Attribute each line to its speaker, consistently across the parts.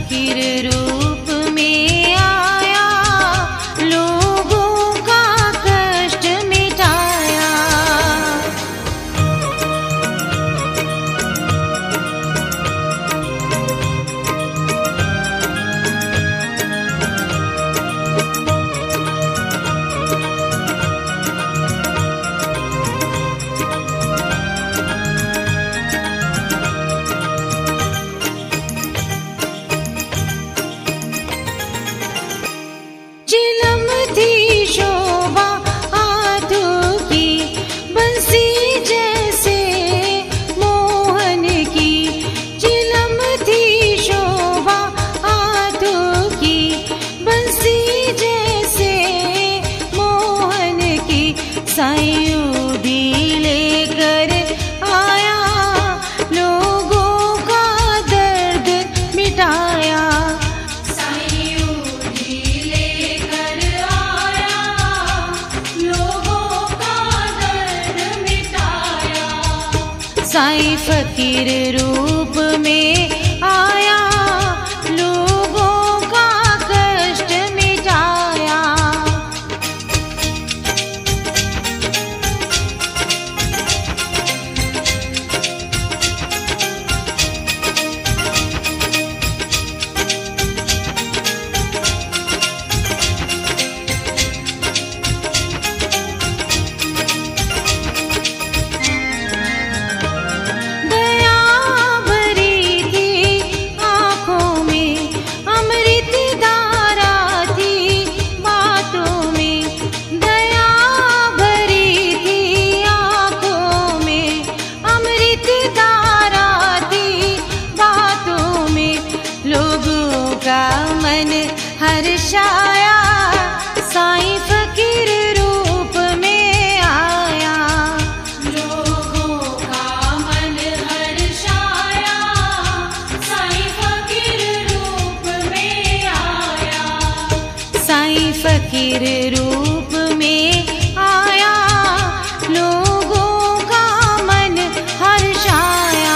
Speaker 1: फकीर रूप में आया, लोगों का कष्ट मिटाया। चिलम थी शोभा हाथों की, बंसी जैसे मोहन की। चिलम थी शोभा हाथों की, बंसी जैसे मोहन की। सायूदी लेकर आया, लोगों का दर्द मिटाया। साईं फकीर रूप में आया, लोगों का कष्ट मिटाया। मन हर्षाया, साईं फकीर रूप में आया। लोगों का मन हर्षाया, साईं फकीर रूप में आया। साईं फकीर रूप में आया, लोगों का मन हर्षाया।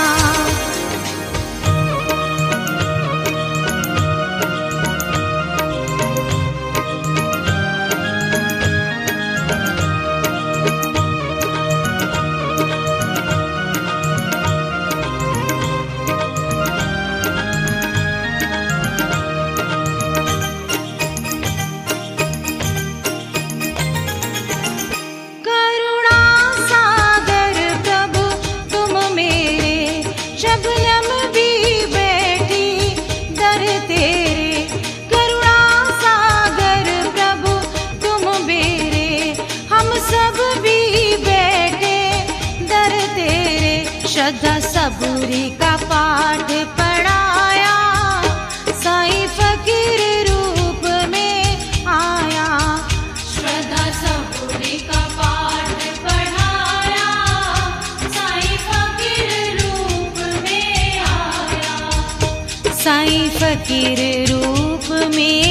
Speaker 1: श्रद्धा सबूरी का पाठ पढ़ाया, साईं फकीर रूप में आया। श्रद्धा सबूरी का पाठ पढ़ाया, साईं फकीर रूप में आया। साईं फकीर रूप में